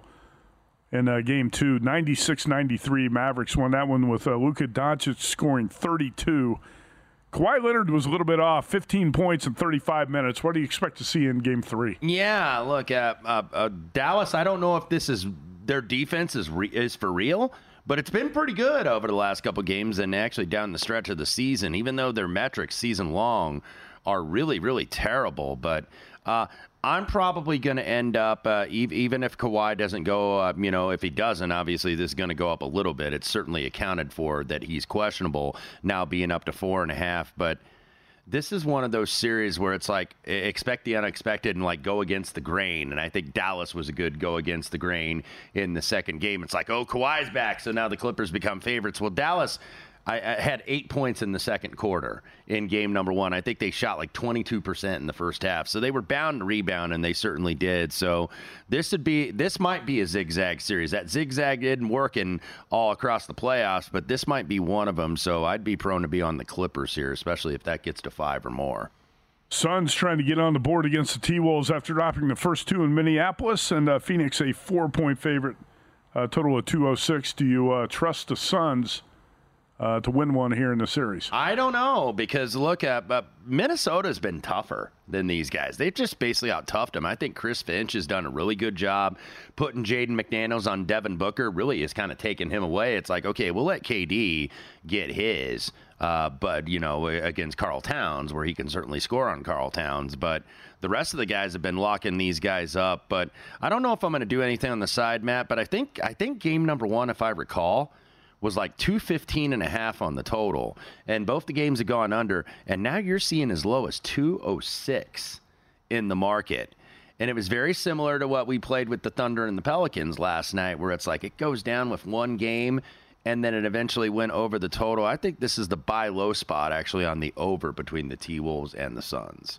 in uh, game two. ninety-six ninety-three, Mavericks won that one with uh, Luka Doncic scoring thirty-two. Kawhi Leonard was a little bit off, fifteen points in thirty-five minutes. What do you expect to see in game three? Yeah, look, uh, uh, uh, Dallas, I don't know if this is their defense is re- is for real, but it's been pretty good over the last couple games and actually down the stretch of the season, even though their metrics season long are really, really terrible. But uh, I'm probably going to end up, uh, e- even if Kawhi doesn't go, uh, you know, if he doesn't, obviously this is going to go up a little bit. It's certainly accounted for that he's questionable now being up to four and a half. But this is one of those series where it's like expect the unexpected and like go against the grain. And I think Dallas was a good go against the grain in the second game. It's like, oh, Kawhi's back, so now the Clippers become favorites. Well, Dallas I, I had eight points in the second quarter in game number one. I think they shot like twenty-two percent in the first half. So they were bound to rebound, and they certainly did. So this would be this might be a zigzag series. That zigzag didn't work in all across the playoffs, but this might be one of them. So I'd be prone to be on the Clippers here, especially if that gets to five or more. Suns trying to get on the board against the T-Wolves after dropping the first two in Minneapolis, and uh, Phoenix a four-point favorite, uh, total of two oh six. Do you uh, trust the Suns Uh, to win one here in the series? I don't know, because look at uh, Minnesota's been tougher than these guys. They've just basically out-toughed them. I think Chris Finch has done a really good job putting Jaden McDaniels on Devin Booker. Really has kind of taken him away. It's like, okay, we'll let K D get his, uh, but, you know, against Karl Towns, where he can certainly score on Karl Towns. But the rest of the guys have been locking these guys up. But I don't know if I'm going to do anything on the side, Matt, but I think I think game number one, if I recall, was like two fifteen and a half on the total, and both the games have gone under, and now you're seeing as low as two oh six in the market. And it was very similar to what we played with the Thunder and the Pelicans last night, where it's like it goes down with one game and then it eventually went over the total. I think this is the buy low spot actually on the over between the T-Wolves and the Suns.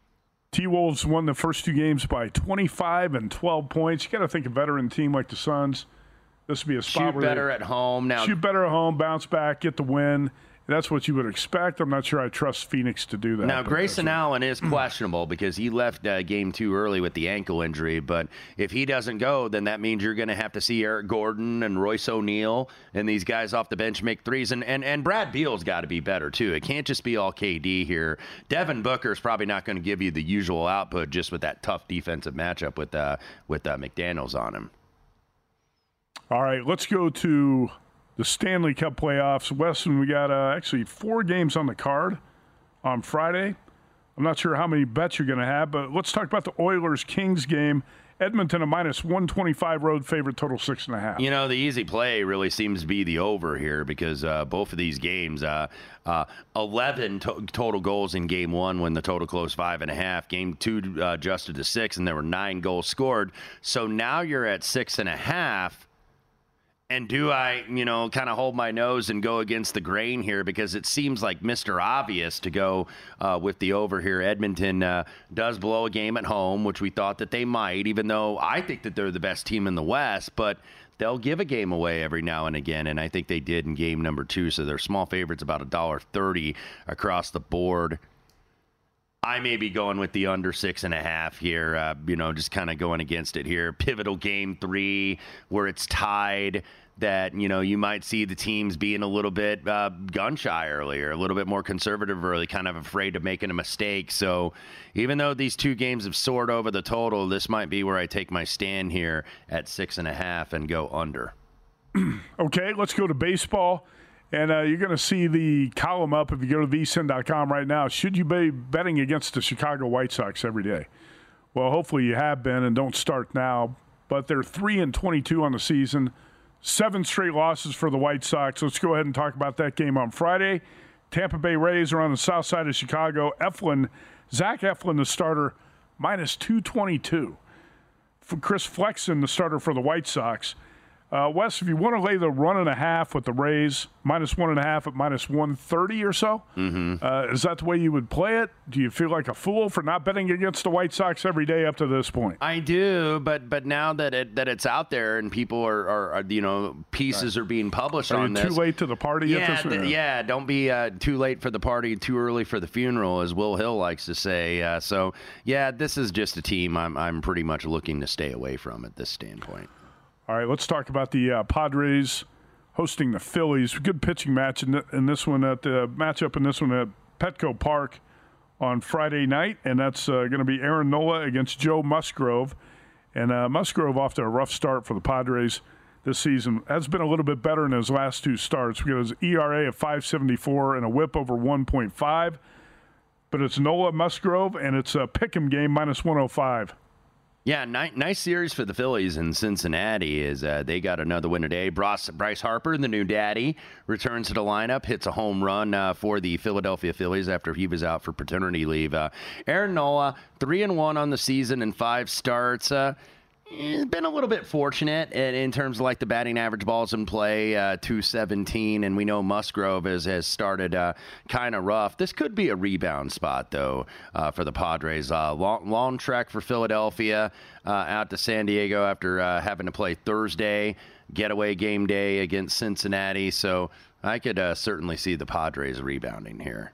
T-Wolves won the first two games by twenty-five and twelve points. You got to think a veteran team like the Suns, this would be a spot shoot where better at home. Now shoot better at home, bounce back, get the win. That's what you would expect. I'm not sure I trust Phoenix to do that. Now, Grayson Allen is questionable because he left uh, game two early with the ankle injury. But if he doesn't go, then that means you're going to have to see Eric Gordon and Royce O'Neal and these guys off the bench make threes. And, and, and Brad Beal's got to be better, too. It can't just be all K D here. Devin Booker's probably not going to give you the usual output just with that tough defensive matchup with, uh, with uh, McDaniels on him. All right, let's go to the Stanley Cup playoffs. Weston, we got uh, actually four games on the card on Friday. I'm not sure how many bets you're going to have, but let's talk about the Oilers-Kings game. Edmonton, a minus one twenty-five road favorite, total six and a half. You know, the easy play really seems to be the over here because uh, both of these games, uh, uh, eleven to- total goals in game one when the total closed five and a half. Game two uh, adjusted to six, and there were nine goals scored. So now you're at six and a half. And do I, you know, kind of hold my nose and go against the grain here because it seems like Mister Obvious to go uh, with the over here. Edmonton uh, does blow a game at home, which we thought that they might, even though I think that they're the best team in the West, but they'll give a game away every now and again, and I think they did in game number two, so they're small favorites about one dollar thirty across the board. I may be going with the under six and a half here, uh, you know, just kind of going against it here. Pivotal game three where it's tied, that, you know, you might see the teams being a little bit uh, gun-shy earlier, a little bit more conservative early, kind of afraid of making a mistake. So even though these two games have soared over the total, this might be where I take my stand here at six and a half and go under. Okay, let's go to baseball. And uh, you're going to see the column up if you go to V S I N dot com right now. Should you be betting against the Chicago White Sox every day? Well, hopefully you have been and don't start now. But they're three and twenty-two on the season, seven straight losses for the White Sox. Let's go ahead and talk about that game on Friday. Tampa Bay Rays are on the south side of Chicago. Eflin, Zach Eflin, the starter, minus two twenty-two. For Chris Flexen, the starter for the White Sox. Uh, Wes, if you want to lay the run and a half with the Rays, minus one and a half at minus one thirty or so, mm-hmm. uh, is that the way you would play it? Do you feel like a fool for not betting against the White Sox every day up to this point? I do, but but now that it that it's out there and people are, are, are you know, pieces right. are being published are on you this. Too late to the party yeah, at this th- yeah, don't be uh, too late for the party, too early for the funeral, as Will Hill likes to say. Uh, so, yeah, this is just a team I'm I'm pretty much looking to stay away from at this standpoint. All right, let's talk about the uh, Padres hosting the Phillies. Good pitching match in, th- in this one at the matchup in this one at Petco Park on Friday night, and that's uh, going to be Aaron Nola against Joe Musgrove. And uh, Musgrove off to a rough start for the Padres this season. Has been a little bit better in his last two starts. We got his E R A of five seventy-four and a whip over one point five. But it's Nola Musgrove, and it's a pick'em game minus one oh five. Yeah, ni- nice series for the Phillies in Cincinnati. Is uh, they got another win today. Bryce, Bryce Harper, the new daddy, returns to the lineup, hits a home run uh, for the Philadelphia Phillies after he was out for paternity leave. Uh, Aaron Nola, three and one on the season and five starts. Uh, He's been a little bit fortunate in, in terms of like the batting average balls in play, uh, two seventeen, and we know Musgrove has, has started uh, kind of rough. This could be a rebound spot, though, uh, for the Padres. Uh, long, long trek for Philadelphia uh, out to San Diego after uh, having to play Thursday, getaway game day against Cincinnati. So I could uh, certainly see the Padres rebounding here.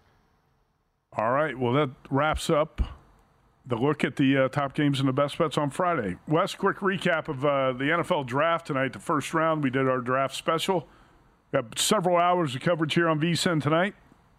All right, well, that wraps up the look at the uh, top games and the best bets on Friday. Wes, quick recap of uh, the N F L draft tonight, the first round. We did our draft special. Got several hours of coverage here on V S I N tonight.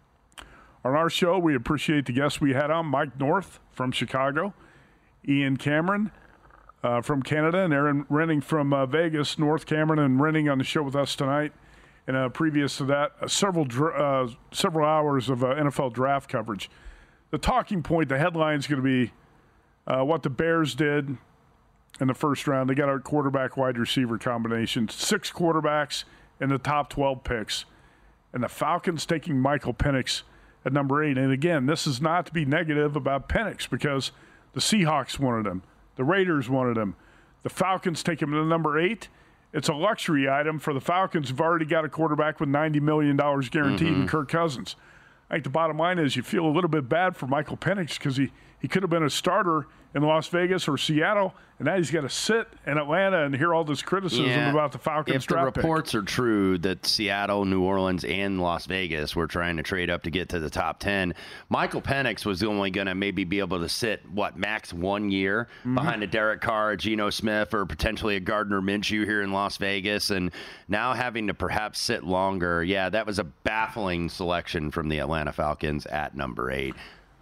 On our show, we appreciate the guests we had on, Mike North from Chicago, Ian Cameron uh, from Canada, and Aaron Renning from uh, Vegas. North Cameron and Renning on the show with us tonight. And uh, previous to that, uh, several uh, several hours of uh, N F L draft coverage. The talking point, the headline is going to be uh, what the Bears did in the first round. They got our quarterback wide receiver combination, six quarterbacks in the top twelve picks, and the Falcons taking Michael Penix at number eight. And again, this is not to be negative about Penix because the Seahawks wanted him, the Raiders wanted him, the Falcons take him to number eight. It's a luxury item for the Falcons who've already got a quarterback with ninety million dollars guaranteed mm-hmm. in Kirk Cousins. I think the bottom line is you feel a little bit bad for Michael Penix because he, he could have been a starter in Las Vegas or Seattle, and now he's got to sit in Atlanta and hear all this criticism yeah. about the Falcons if the draft reports pick. are true that Seattle, New Orleans, and Las Vegas were trying to trade up to get to the top ten, Michael Penix was only going to maybe be able to sit, what, max one year mm-hmm. behind a Derek Carr, a Geno Smith, or potentially a Gardner Minshew here in Las Vegas, and now having to perhaps sit longer. Yeah, that was a baffling selection from the Atlanta Falcons at number eight.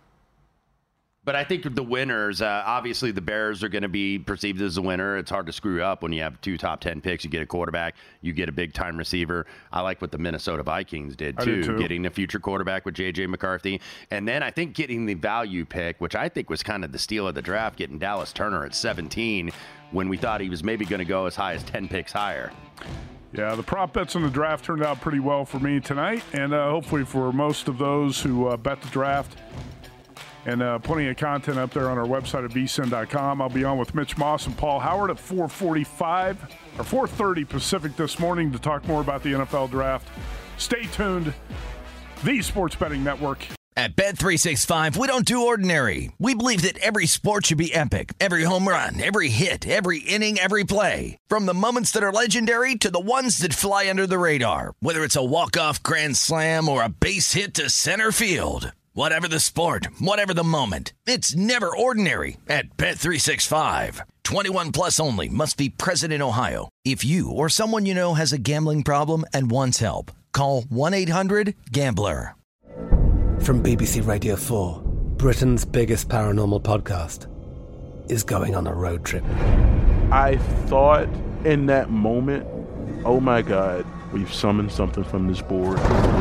But I think the winners, uh, obviously the Bears are going to be perceived as the winner. It's hard to screw up when you have two top ten picks. You get a quarterback, you get a big-time receiver. I like what the Minnesota Vikings did, too, too, getting a future quarterback with J J McCarthy. And then I think getting the value pick, which I think was kind of the steal of the draft, getting Dallas Turner at seventeen when we thought he was maybe going to go as high as ten picks higher. Yeah, the prop bets in the draft turned out pretty well for me tonight, and uh, hopefully for most of those who uh, bet the draft. And uh, plenty of content up there on our website at V S I N dot com. I'll be on with Mitch Moss and Paul Howard at four forty-five or four thirty Pacific this morning to talk more about the N F L draft. Stay tuned. The Sports Betting Network. At Bet three sixty-five, we don't do ordinary. We believe that every sport should be epic. Every home run, every hit, every inning, every play. From the moments that are legendary to the ones that fly under the radar. Whether it's a walk-off grand slam or a base hit to center field. Whatever the sport, whatever the moment, it's never ordinary at Bet three sixty-five. twenty-one plus only. Must be present in Ohio. If you or someone you know has a gambling problem and wants help, call one eight hundred gambler. From B B C Radio four, Britain's biggest paranormal podcast is going on a road trip. I thought in that moment, oh my God, we've summoned something from this board.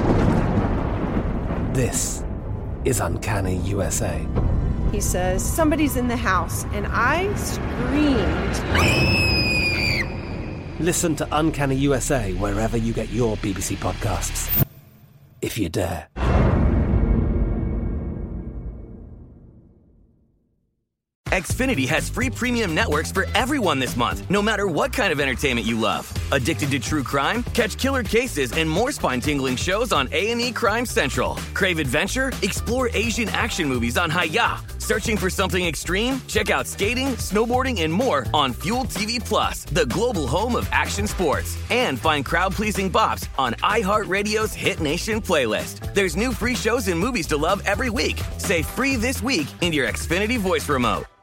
This is Uncanny U S A. He says, somebody's in the house, and I screamed. Listen to Uncanny U S A wherever you get your B B C podcasts, if you dare. Xfinity has free premium networks for everyone this month, no matter what kind of entertainment you love. Addicted to true crime? Catch killer cases and more spine-tingling shows on A and E Crime Central. Crave adventure? Explore Asian action movies on Hi-Ya. Searching for something extreme? Check out skating, snowboarding, and more on Fuel T V Plus, the global home of action sports. And find crowd-pleasing bops on iHeartRadio's Hit Nation playlist. There's new free shows and movies to love every week. Say free this week in your Xfinity voice remote.